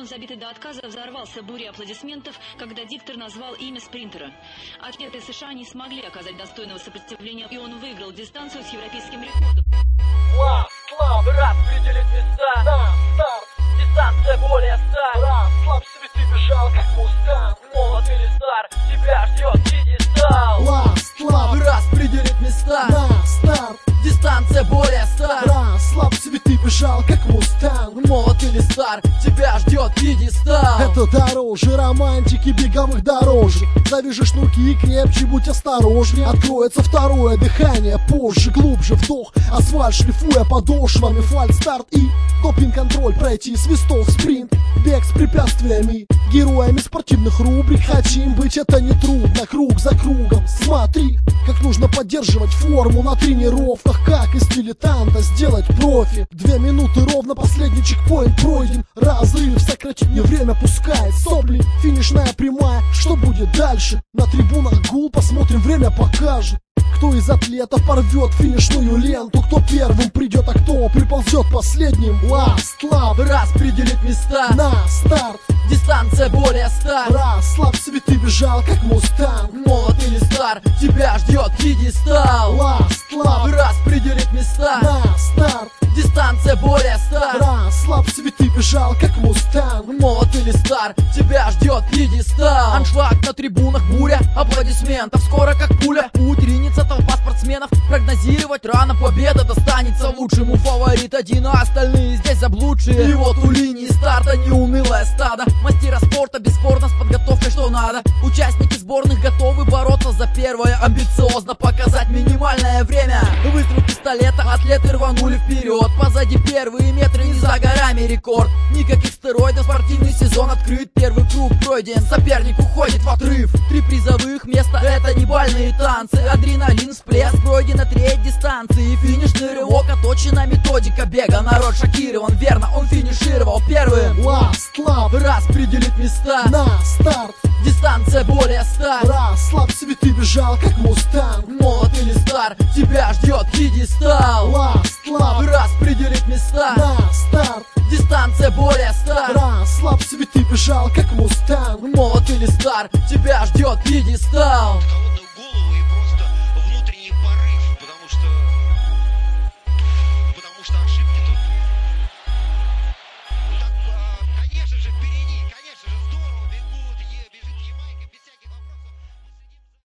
Стадион, забитый до отказа, взорвался бурей аплодисментов, когда диктор назвал имя спринтера. Атлеты США не смогли оказать достойного сопротивления, и он выиграл дистанцию с европейским рекордом. Слабый распределит места на старт, дистанция более 100. Слаб цветы бежал, как мустанг, молод или стар, тебя ждет пьедестал. Слабый распределит места на старт, дистанция более 100. Слаб цветы бежал, как мустанг, молод или стар, тебя ждет пьедестал. Это дороже романтики беговых дорожек. Завяжи шнурки и крепче, будь осторожнее. Откроется второе дыхание позже, глубже вдох, асфальт шлифуя подошвами, фальстарт и допинг-контроль пройти, свисток, спринт, бег с препятствиями. Героями спортивных рубрик хотим быть, это не трудно, круг за кругом. Смотри, как нужно поддерживать форму на тренировках, как из дилетанта сделать профи. 2 минуты ровно, последний чекпоинт пройден, разрыв сократить не время, пускает сопли. Финишная прямая, что будет дальше? На трибунах гул, посмотрим, время покажет. Кто из атлетов порвет финишную ленту, кто первым придет, а кто приползет последним. Ласт, лап, распределит места на старт, дистанция более 100. Слаб цветы бежал, как мустанг, молод или стар, тебя ждет пьедестал. Ласт, лап, распределит места на старт, дистанция более 100. Слаб цветы бежал, как мустанг, молод или стар, тебя ждет пьедестал. Аншлаг на трибунах, буря аплодисментов, скоро как пуля путь ринется толпа спортсменов. Прогнозировать рано, победа достанется лучшему. Фаворит один, а остальные здесь заблудшие. И вот у линии старта неунылое стадо мастера спорта, бесспорно с подготовкой что надо. Участники сборных готовы бороться за первое, амбициозно показать минимальное время. Выстрел пистолета, атлеты рванули вперед. Позади первые метры, и за горами рекорд. Никаких стероидов, спортивный сезон открыт. Первый круг пройден, соперник уходит в отрыв. 3 призовых места, это не бальные танцы. Адреналин, всплеск, пройдена треть дистанции. Финишный рывок, оточена методика бега. Народ шокирован, верно, он финишировал первым. Ласт, лап, распределит места на старт, дистанция более 100. Слаб цветы бежал, как мустанг, молод или стар, тебя ждет пьедестал. Ласт, лап, распределит места на старт, дистанция более 100. Слаб цветы бежал, как мустанг, молод или стар, тебя ждет пьедестал.